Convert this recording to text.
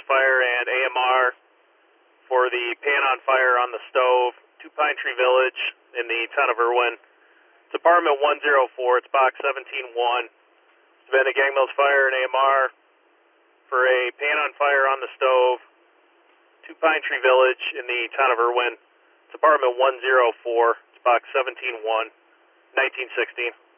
Mills Fire and AMR for the pan on fire on the stove, 2 Pine Tree Village in the town of Irwin. It's apartment 104, it's box 171. It's been a Gang Mills Fire and AMR for a pan on fire on the stove, 2 Pine Tree Village in the town of Irwin. It's apartment 104, it's box 171, 1916.